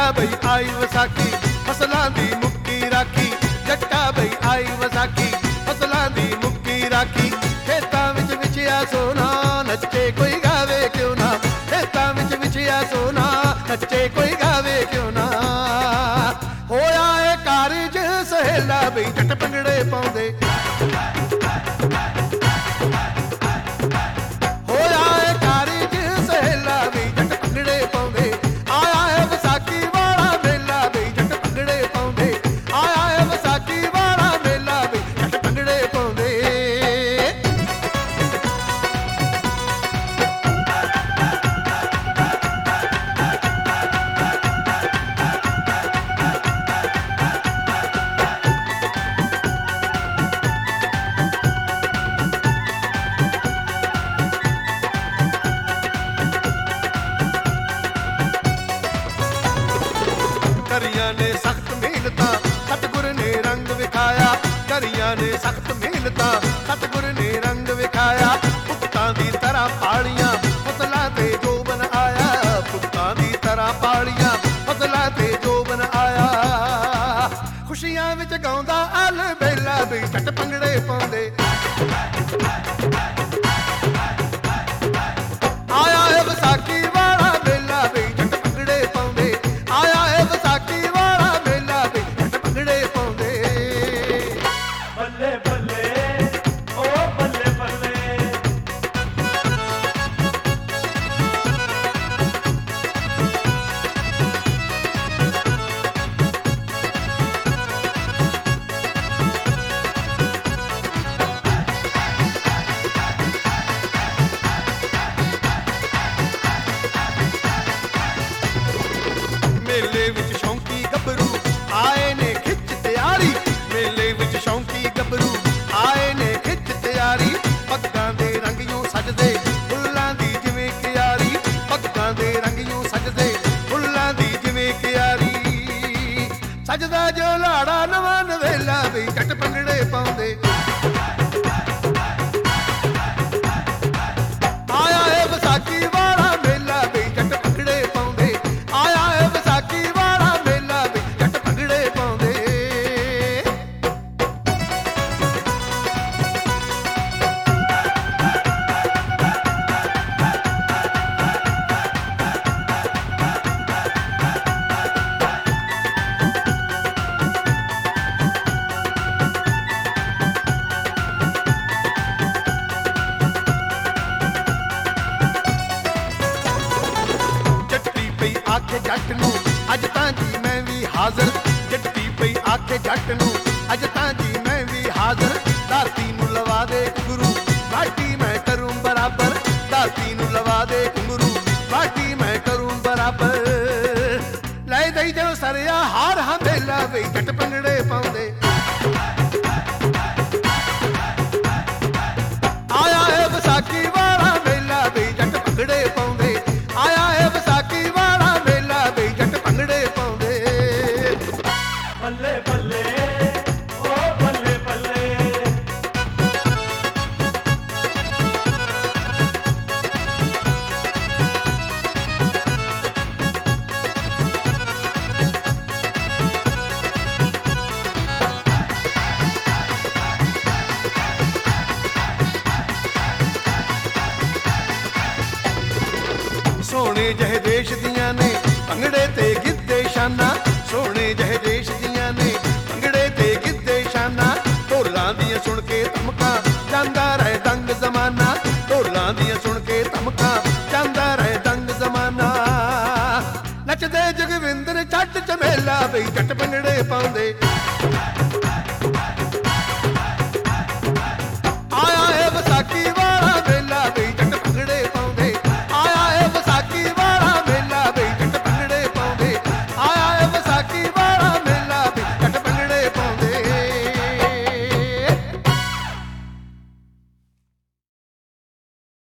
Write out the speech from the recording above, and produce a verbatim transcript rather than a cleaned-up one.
ਜੱਟਾ ਬਈ ਆਈ ਵਿਸਾਖੀ ਫਸਲਾਂ ਦੀ ਮੁੱਕੀ ਰਾਖੀ, ਜੱਟਾ ਬਈ ਆਈ ਵਿਸਾਖੀ ਫਸਲਾਂ ਦੀ ਮੁੱਕੀ ਰਾਖੀ। ਖੇਤਾਂ ਵਿੱਚ ਵਿਛਿਆ ਸੋਨਾ ਨੱਚੇ ਕੋਈ ਗਾਵੇ ਕਿਉਂ ਨਾ, ਖੇਤਾਂ ਵਿੱਚ ਵਿਛਿਆ ਸੋਨਾ ਨੱਚੇ ਕੋਈ ਗਾਵੇ ਕਿਉਂ ਨਾ। ਹੋਇਆ ਏ ਕਾਰਜ ਸਹੇਲਾ ਬਈ ਜੱਟ ਭੰਗੜੇ ਪਾਉਂਦੇ, ਹੋਇਆ ਏ ਕਾਰਜ ਸਹੇਲਾ ਬਈ ਜੱਟ ਭੰਗੜੇ ਪਾਉਂਦੇ। ਆਇਆ ਏ ਵਿਸਾਖੀ ਵਾਲਾ ਮੇਲਾ ਬਈ ਜੱਟ ਭੰਗੜੇ ਪਾਉਂਦੇ, ਆਇਆ ਏ ਵਿਸਾਖੀ ਵਾਲਾ ਮੇਲਾ ਬਈ ਜੱਟ ਭੰਗੜੇ ਪਾਉਂਦੇ। ਕਰੀਆਂ ਨੇ ਸਖਤ ਮਿਹਨਤਾਂ ਸਤਿਗੁਰ ਨੇ ਰੰਗ ਵਿਖਾਇਆ, ਕਰੀਆਂ ਨੇ ਸਖਤ ਮਿਹਨਤਾਂ ਸਤਿਗੁਰ ਨੇ ਰੰਗ ਵਿਖਾਇਆ। ਪੁੱਤਾਂ ਦੀ ਤਰ੍ਹਾਂ ਪਾਲੀਆਂ ਫਸਲਾਂ ਤੇ ਜੋਬਨ ਆਇਆ, ਪੁੱਤਾਂ ਦੀ ਤਰ੍ਹਾਂ ਪਾਲੀਆਂ ਫਸਲਾਂ ਤੇ ਜੋਬਨ ਆਇਆ। ਖੁਸ਼ੀਆਂ ਵਿੱਚ ਗਾਉਂਦਾ ਅਲ ਬੇਲਾ ਵੀ ਜੱਟ ਭੰਗੜੇ ਪਾਉਂਦੇ। ਆਇਆ ਏ ਵਿਸਾਖੀ ਵਾਲਾ ਮੇਲਾ ਵੀ ਜੱਟ ਭੰਗੜੇ ਪਾਉਂਦੇ, ਆਇਆ ਏ ਵਿਸਾਖੀ ਵਾਲਾ ਮੇਲਾ ਵੀ ਜੱਟ ਭੰਗੜੇ ਪਾਉਂਦੇ। ਬੱਲੇ ਬੱਲੇ ਓ ਬੱਲੇ ਬੱਲੇ, ਮੇਲੇ ਵਿੱਚ ਸ਼ੌਂਕੀ ਗੱਭਰੂ ਆਏ ਨੇ ਖਿੱਚ ਤਿਆਰੀ, ਮੇਲੇ ਵਿੱਚ ਸ਼ੌਂਕੀ ਗੱਭਰੂ ਆਏ ਨੇ ਖਿੱਚ ਤਿਆਰੀ। ਪੱਗਾਂ ਦੇ ਰੰਗ ਯੂੰ ਸਜਦੇ ਫੁੱਲਾਂ ਦੀ ਜਿਵੇਂ ਕਿਆਰੀ, ਪੱਗਾਂ ਦੇ ਰੰਗ ਯੂੰ ਸਜਦੇ ਫੁੱਲਾਂ ਦੀ ਜਿਵੇਂ ਕਿਆਰੀ। ਸਜਦਾ ਜੋ ਲਾੜਾ ਨਵਾਂ ਨਵੇਲਾ ਵੀ ਜੱਟ ਭੰਗੜੇ ਪਾਉਂਦੇ। ਆਇਆ ਏ ਵਿਸਾਖੀ ਵਾਲਾ ਮੇਲਾ ਵੀ ਜੱਟ ਭੰਗੜੇ ਪਾਉਂਦੇ, ਆਇਆ ਏ ਵਿਸਾਖੀ ਵਾਲਾ ਮੇਲਾ ਵੀ ਜੱਟ ਭੰਗੜੇ ਪਾਉਂਦੇ। ਜੱਟੀ ਪਈ ਆਖੇ ਜੱਟ ਨੂੰ ਅੱਜ ਤਾਂ ਜੀ ਮੈਂ ਵੀ ਹਾਜ਼ਰ, ਜੱਟੀ ਪਈ ਆਖੇ ਜੱਟ ਨੂੰ ਅੱਜ ਤਾਂ ਜੀ ਮੈਂ ਵੀ ਹਾਜ਼ਰ। ਧਰਤੀ ਨੂੰ ਲਵਾ ਦੇ ਘੁੰਗਰੂ ਬਾਟੀ ਮੈਂ ਕਰੂੰ ਬਰਾਬਰ, ਧਰਤੀ ਨੂੰ ਲਵਾ ਦੇ ਘੁੰਗਰੂ ਬਾਟੀ ਮੈਂ ਕਰੂੰ ਬਰਾਬਰ। ਲੈ ਦਈ ਜੋ ਸਰਿਆ ਹਾਰ ਹੰਬੇਲਾ ਵੀ ਜੱਟ ਭੰਗੜੇ ਪਾਉਂਦੇ। ਆਇਆ ਏ ਵਿਸਾਖੀ ਵਾਲਾ ਮੇਲਾ ਵੀ ਜੱਟ ਭੰਗੜੇ ਪਾਉਂਦੇ, ਆਇਆ ਏ ਵਿਸਾਖੀ ਵਾਲਾ ਮੇਲਾ ਵੀ ਜੱਟ ਭੰਗੜੇ ਪਾਉਂਦੇ। ਬੱਲੇ ਬੱਲੇ ਓ ਬੱਲੇ ਬੱਲੇ, ਸੋਹਣੇ ਜਿਹੇ ਦੇਸ਼ ਦੀਆਂ ਨੇ ਭੰਗੜੇ ਤੇ ਗਿੱਧੇ ਸ਼ਾਨਾਂ, ਸੋਹਣੇ ਜਿਹੇ ਦੇਸ਼ ਦੀਆਂ ਨੇ ਭੰਗੜੇ ਤੇ ਗਿੱਧੇ ਸ਼ਾਨਾਂ। ਢੋਲਾਂ ਦੀਆਂ ਸੁਣ ਕੇ ਧਮਕਾਂ ਜਾਂਦਾ ਰਹੇ ਦੰਗ ਜ਼ਮਾਨਾ, ਢੋਲਾਂ ਦੀਆਂ ਸੁਣ ਕੇ ਧਮਕਾਂ ਜਾਂਦਾ ਰਹੇ ਦੰਗ ਜ਼ਮਾਨਾ। ਨੱਚਦੇ ਜਗਵਿੰਦਰ ਛੱਡ ਝਮੇਲਾ ਬਈ ਜੱਟ ਭੰਗੜੇ ਪਾਉਂਦੇ।